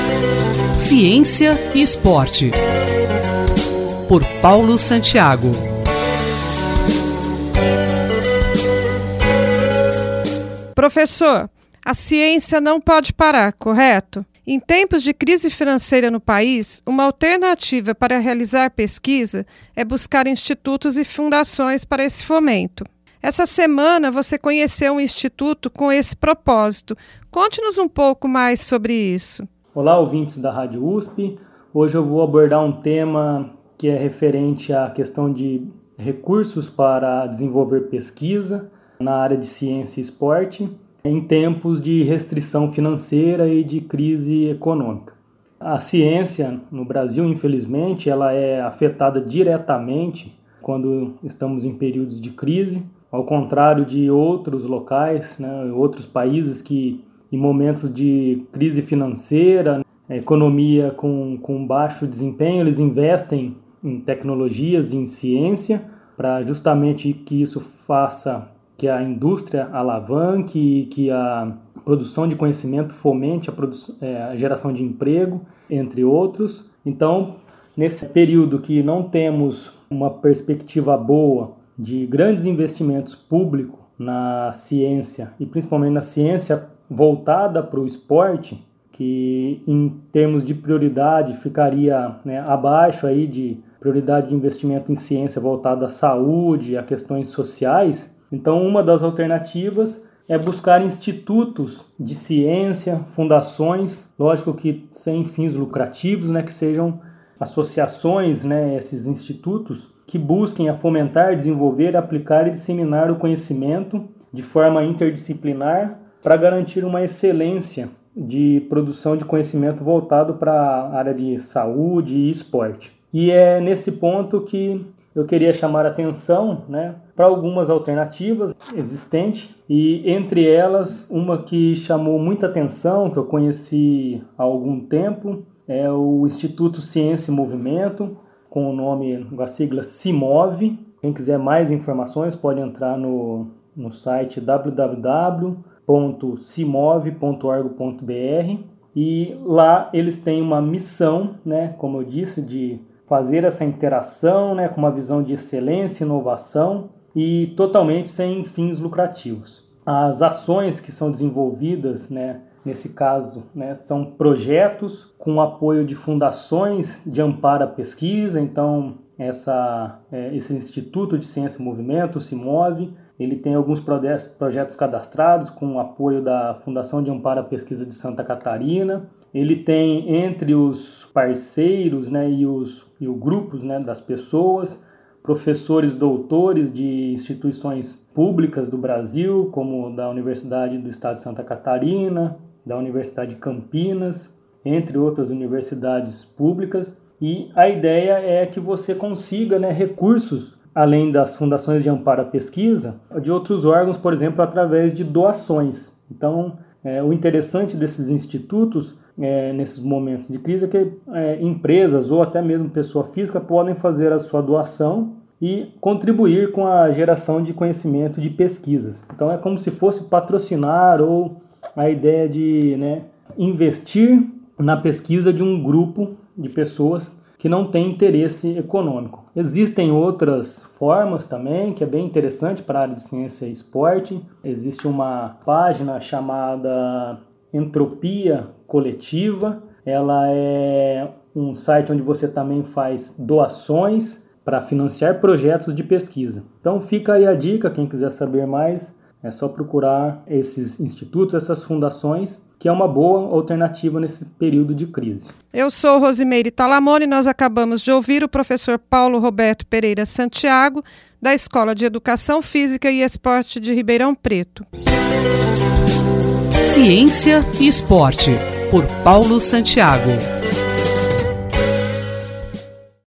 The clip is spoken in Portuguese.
Ciência e Esporte, por Paulo Santiago. Professor, a ciência não pode parar, correto? Em tempos de crise financeira no país, uma alternativa para realizar pesquisa é buscar institutos e fundações para esse fomento. Essa semana você conheceu um instituto com esse propósito. Conte-nos um pouco mais sobre isso. Olá, ouvintes da Rádio USP. Hoje eu vou abordar um tema que é referente à questão de recursos para desenvolver pesquisa na área de ciência e esporte em tempos de restrição financeira e de crise econômica. A ciência no Brasil, infelizmente, ela é afetada diretamente quando estamos em períodos de crise, ao contrário de outros locais, outros países que em momentos de crise financeira, economia com baixo desempenho, eles investem em tecnologias, em ciência, para justamente que isso faça que a indústria alavanque, que a produção de conhecimento fomente a geração de emprego, entre outros. Então, nesse período que não temos uma perspectiva boa de grandes investimentos públicos na ciência, e principalmente na ciência voltada para o esporte, que em termos de prioridade ficaria abaixo aí de prioridade de investimento em ciência voltada à saúde, a questões sociais. Então, uma das alternativas é buscar institutos de ciência, fundações, lógico que sem fins lucrativos, que sejam associações, esses institutos, que busquem a fomentar, desenvolver, aplicar e disseminar o conhecimento de forma interdisciplinar para garantir uma excelência de produção de conhecimento voltado para a área de saúde e esporte. E é nesse ponto que eu queria chamar a atenção para algumas alternativas existentes, e entre elas uma que chamou muita atenção, que eu conheci há algum tempo, é o Instituto Ciência e Movimento, com o nome, a sigla CIMOV. Quem quiser mais informações pode entrar no site www.cimov.org.br, e lá eles têm uma missão, como eu disse, de fazer essa interação com uma visão de excelência e inovação e totalmente sem fins lucrativos. As ações que são desenvolvidas, nesse caso, são projetos com apoio de fundações de amparo à pesquisa. Então, esse Instituto de Ciência e Movimento, o CIMOV, ele tem alguns projetos cadastrados com o apoio da Fundação de Amparo à Pesquisa de Santa Catarina. Ele tem entre os parceiros e os grupos das pessoas, professores doutores de instituições públicas do Brasil, como da Universidade do Estado de Santa Catarina, da Universidade de Campinas, entre outras universidades públicas. E a ideia é que você consiga recursos, além das fundações de amparo à pesquisa, de outros órgãos, por exemplo, através de doações. Então, o interessante desses institutos, nesses momentos de crise, é que empresas ou até mesmo pessoa física podem fazer a sua doação e contribuir com a geração de conhecimento de pesquisas. Então, é como se fosse patrocinar, ou a ideia de investir na pesquisa de um grupo de pessoas que não tem interesse econômico. Existem outras formas também, que é bem interessante para a área de ciência e esporte. Existe uma página chamada Entropia Coletiva. Ela é um site onde você também faz doações para financiar projetos de pesquisa. Então fica aí a dica, quem quiser saber mais, é só procurar esses institutos, essas fundações, que é uma boa alternativa nesse período de crise. Eu sou Rosimeire Talamone e nós acabamos de ouvir o professor Paulo Roberto Pereira Santiago, da Escola de Educação Física e Esporte de Ribeirão Preto. Ciência e Esporte, por Paulo Santiago.